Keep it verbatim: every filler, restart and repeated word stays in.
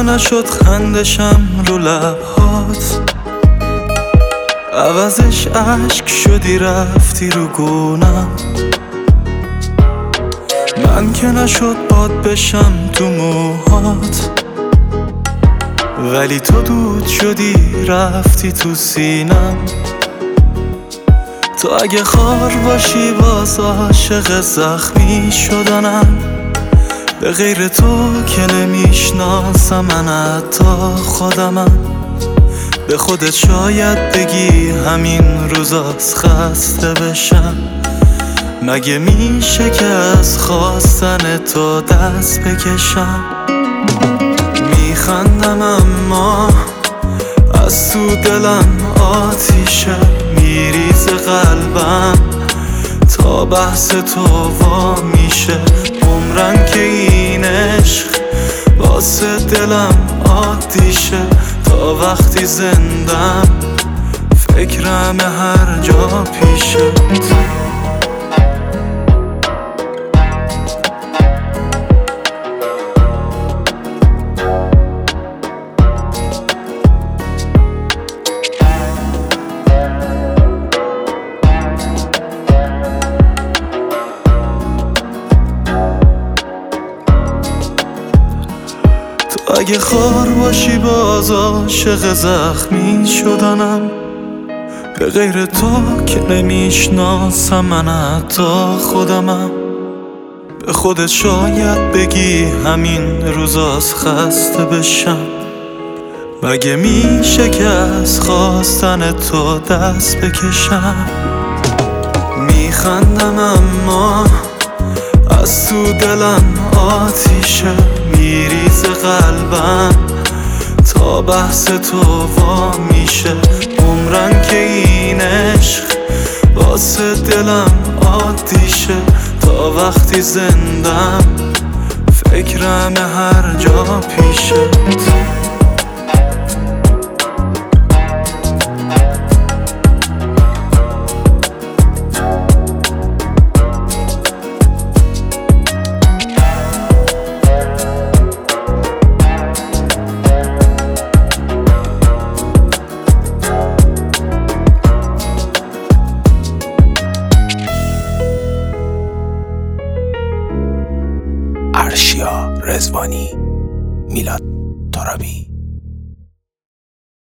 نشد خندشم رو لبهات، عوضش عشق شدی رفتی رو گونم. من که نشد باد بشم تو موهات، ولی تو دود شدی رفتی تو سینم. تو اگه خار باشی باز عاشق زخمی شدنم، به غیر تو که نمیشناسم من حتی خودمم. به خودت شاید بگی همین روزاست خسته بشم، مگه میشه که از خواستن تو دست بکشم؟ میخندم اما از تو دلم آتیشه، میریزه قلبم تا بحث تو وا میشه. عمرن که این عشق واسه دلم عادیشه، تا وقتی زندم فکرم هر جا پیشه. اگه خار باشی باز عاشق زخمی شدنم، به غیر تو که نمیشناسم من حتی خودمم. به خودت شاید بگی همین روزاست خسته بشم، مگه میشه که از خواستن تو دست بکشم؟ میخندم اما از تو دلم آتیشه، میریزه قلبم تا بحث تو وا میشه. عمرن که این عشق واسه دلم عادیشه، تا وقتی زندم فکرم هر جا پیشه. ارشیا رضوانی، میلاد ترابی.